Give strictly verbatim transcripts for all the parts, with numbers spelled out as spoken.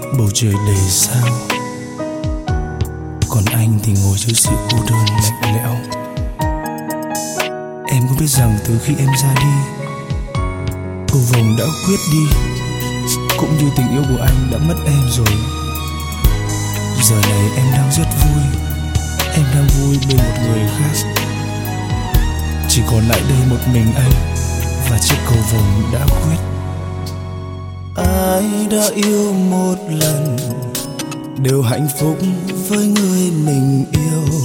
bầu trời đầy sao, còn anh thì ngồi giữa sự cô đơn lạnh lẽo. Em có biết rằng từ khi em ra đi, cầu vồng đã khuyết đi, cũng như tình yêu của anh đã mất em rồi. Giờ này em đang rất vui, em đang vui bên một người khác. Chỉ còn lại đây một mình anh và chiếc cầu vồng đã khuyết. Ai đã yêu một lần đều hạnh phúc với người mình yêu.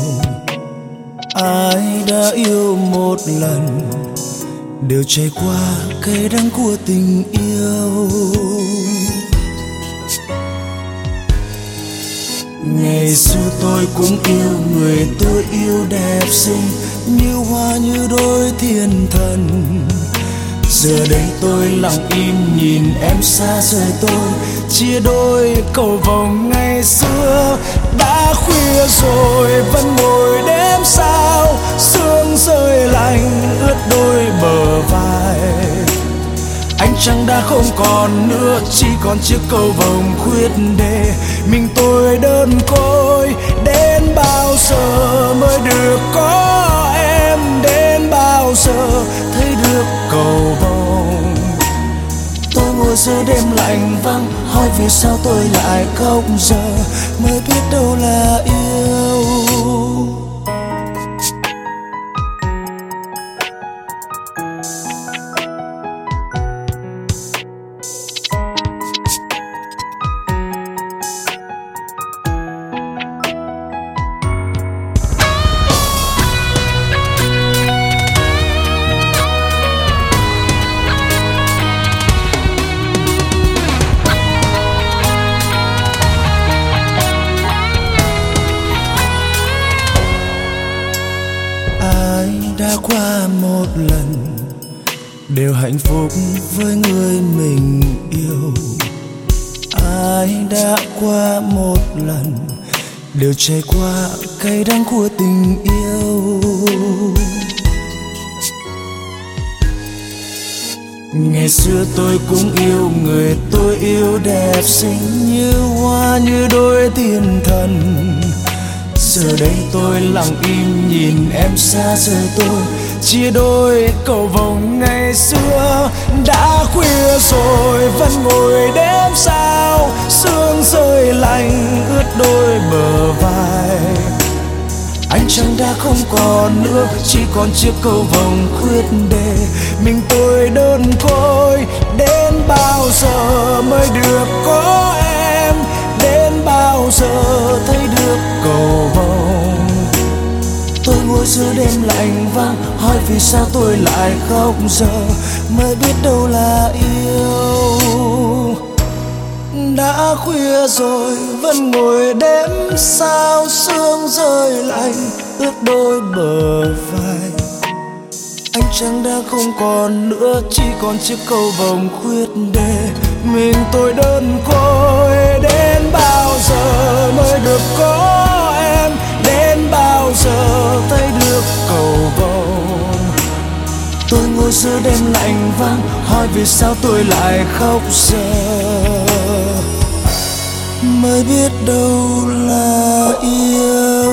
Ai đã yêu một lần đều trải qua cay đắng của tình yêu. Ngày xưa tôi cũng yêu người tôi yêu đẹp xinh, như hoa như đôi thiên thần. Giờ đây tôi lặng im nhìn em xa rời tôi, chia đôi cầu vồng ngày xưa. Đã khuya rồi vẫn ngồi đếm sao, sương rơi lạnh ướt đôi bờ vai. Ánh trăng đã không còn nữa, chỉ còn chiếc cầu vồng khuyết để mình tôi đơn côi. Đến bao giờ mới được có em, đến bao giờ thấy được cầu vồng. Tôi ngồi giữa đêm lạnh vắng, hỏi vì sao tôi lại khóc giờ, mới biết đâu là yêu. Đã qua một lần đều hạnh phúc với người mình yêu. Ai đã qua một lần đều trải qua cay đắng của tình yêu. Ngày xưa tôi cũng yêu người tôi yêu đẹp xinh, như hoa như đôi thiên thần. Giờ đây tôi lặng im nhìn em xa rời tôi, chia đôi cầu vồng ngày xưa. Đã khuya rồi vẫn ngồi đếm sao, sương rơi lạnh ướt đôi bờ vai. Ánh trăng đã không còn nữa, chỉ còn chiếc cầu vồng khuyết để mình tôi đơn côi. Đến bao giờ mới được có em, đến bao giờ thấy được cầu vồng. Tôi ngồi giữa đêm lạnh vắng, hỏi vì sao tôi lại khóc giờ, mới biết đâu là yêu. Đã khuya rồi vẫn ngồi đếm sao, sương rơi lạnh ướt đôi bờ vai. Ánh trăng đã không còn nữa, chỉ còn chiếc cầu vồng khuyết để mình tôi đơn côi. Đến bao giờ mới được có em, đến bao giờ thấy được cầu vồng. Tôi ngồi giữa đêm lạnh vắng, hỏi vì sao tôi lại khóc giờ, mới biết đâu là yêu.